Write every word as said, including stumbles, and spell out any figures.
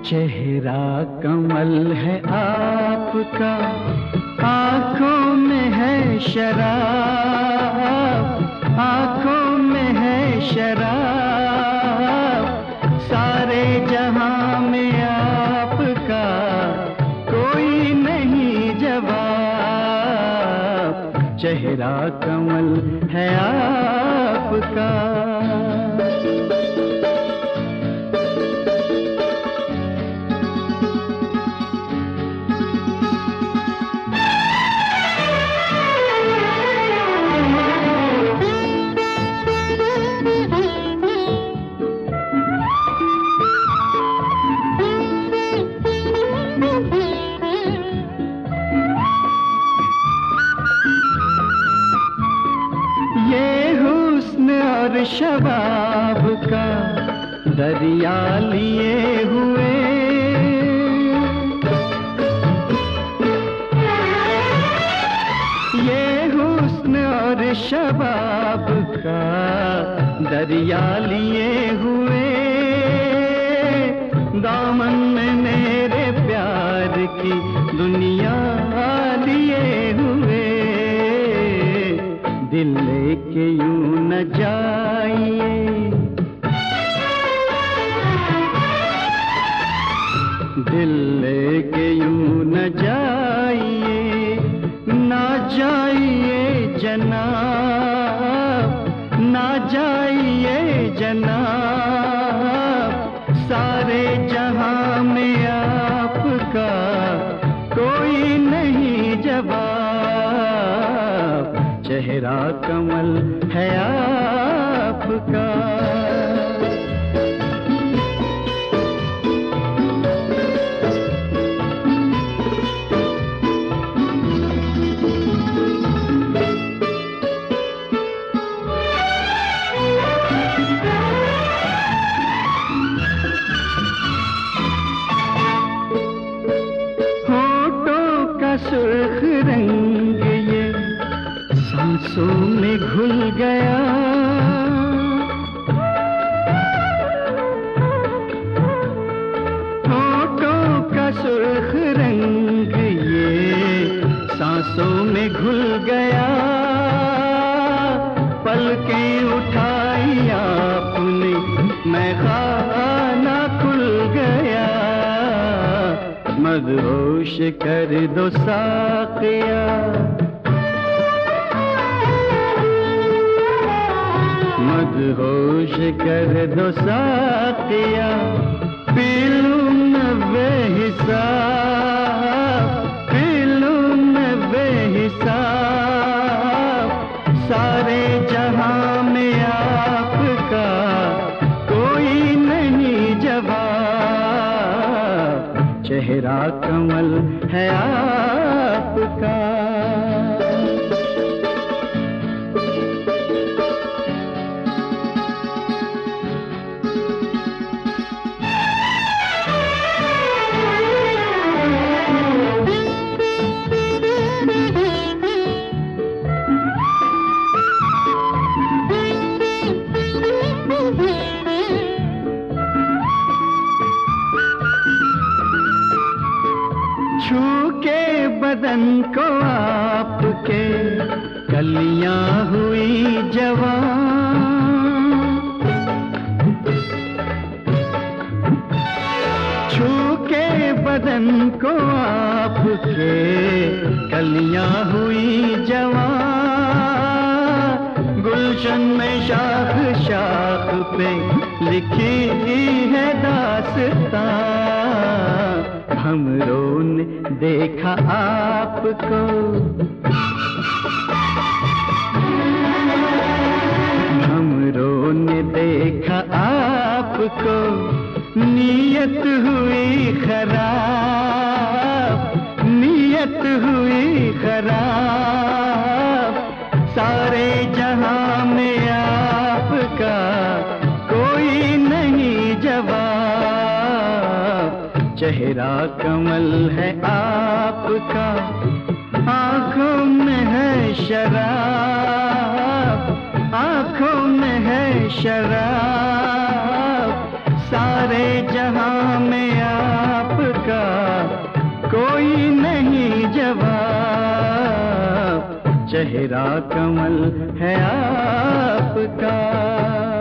चेहरा कमल है आपका, आंखों में है शराब, आंखों में है शराब। सारे जहां में आपका कोई नहीं जवाब। चेहरा कमल है आपका। और शबाब का दरिया लिए हुए, ये हुस्न और शबाब का दरिया लिए हुए, दामन में मेरे प्यार की दुनिया लिए हुए। दिल लेके यूं न जाइए, दिल लेके यूं न जाइए, ना जाइए जनाब, ना जाइए जनाब। सारे जहां में आपका कोई नहीं जवाब। चेहरा कमल है आपका। होठों का सुर्ख रंग ये सांसों में घुल गया, होठों का सुर्ख रंग ये सांसों में घुल गया। पलकें उठाई आपने, मैं खाना खुल गया। मदहोश कर दो साक़िया, मदहोश कर दो साक़िया। पी लूं मैं बेहिसाब, पी लूं मैं बेहिसाब। सारे जहां में आपका कोई नहीं जवाब। चेहरा कमल है आपका। छू के बदन को आपके कलियां हुई जवान, छू के बदन को आपके कलियां हुई जवान। गुलशन में शाख शाख पे लिखी है दास्तां। हमरों ने देखा आपको, हमरों ने देखा आपको। नीयत हुई खराब, नीयत हुई खराब। सारे जहां में आपका कोई नहीं जवाब। चेहरा कमल है आपका, आंखों में है शराब, आंखों में है शराब। सारे जहां में आप चेहरा कमल है आपका।